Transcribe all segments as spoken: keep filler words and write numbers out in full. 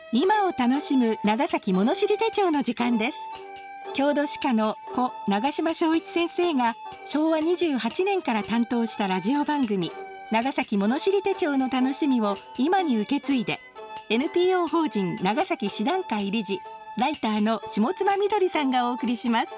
今を楽しむ長崎物知り手帳の時間です。郷土史家の故長島昭一先生がしょうわにじゅうはちねんから担当したラジオ番組長崎物知り手帳の楽しみを今に受け継いで、 エヌピーオー 法人長崎師団会理事ライターの下妻みどりさんがお送りします。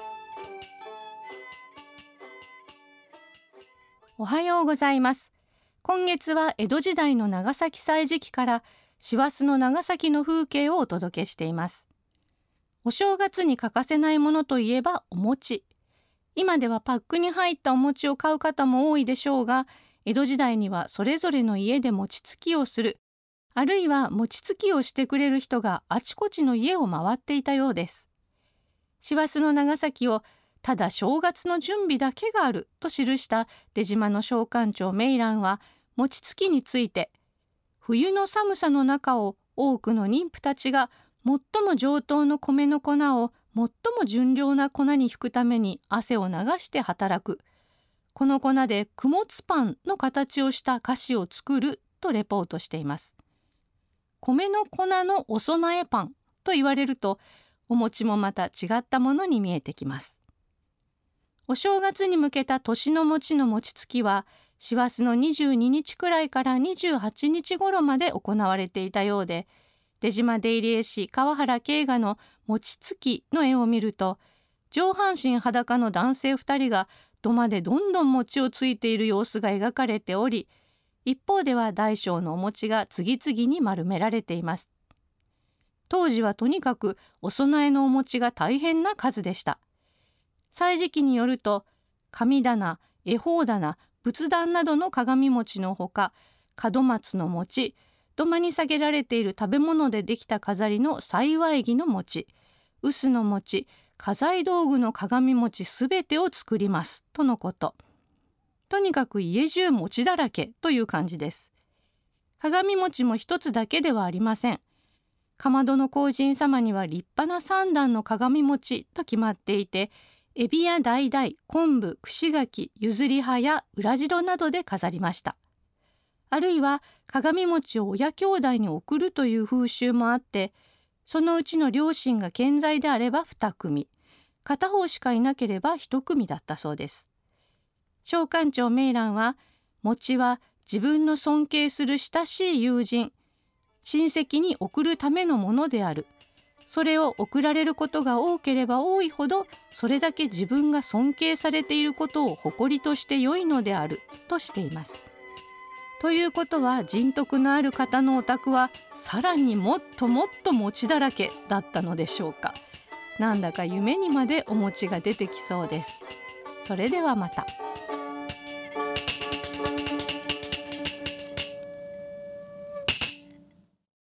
おはようございます。今月は江戸時代の長崎祭時期から師走の長崎の風景をお届けしています。お正月に欠かせないものといえばお餅。今ではパックに入ったお餅を買う方も多いでしょうが、江戸時代にはそれぞれの家で餅つきをする、あるいは餅つきをしてくれる人があちこちの家を回っていたようです。師走の長崎をただ正月の準備だけがあると記した出島の商館長メイランは、餅つきについて、冬の寒さの中を多くの妊婦たちが最も上等の米の粉を最も純良な粉にひくために汗を流して働く。この粉で供物パンの形をした菓子を作るとレポートしています。米の粉のお供えパンと言われると、お餅もまた違ったものに見えてきます。お正月に向けた年の餅の餅つきは、師走のにじゅうににちくらいからにじゅうはちにち頃まで行われていたようで、出島出入り絵師川原慶賀の餅つきの絵を見ると、上半身裸の男性ふたりが土間でどんどん餅をついている様子が描かれており、一方では大小のお餅が次々に丸められています。当時はとにかくお供えのお餅が大変な数でした。祭時期によると、神棚、恵方棚、仏壇などの鏡餅のほか、門松の餅、土間に下げられている食べ物でできた飾りの幸木の餅、臼の餅、家財道具の鏡餅すべてを作りますとのこと。とにかく家中餅だらけという感じです。鏡餅も一つだけではありません。かまどの皇人様には立派な三段の鏡餅と決まっていて、エビや橙、昆布、串柿、譲り葉や裏白などで飾りました。あるいは鏡餅を親兄弟に送るという風習もあって、そのうちの両親が健在であればに組、片方しかいなければいち組だったそうです。商館長メイランは、餅は自分の尊敬する親しい友人、親戚に送るためのものである。それを送られることが多ければ多いほど、それだけ自分が尊敬されていることを誇りとして良いのであるとしています。ということは、人徳のある方のお宅はさらにもっともっと餅だらけだったのでしょうか。なんだか夢にまでお餅が出てきそうです。それではまた。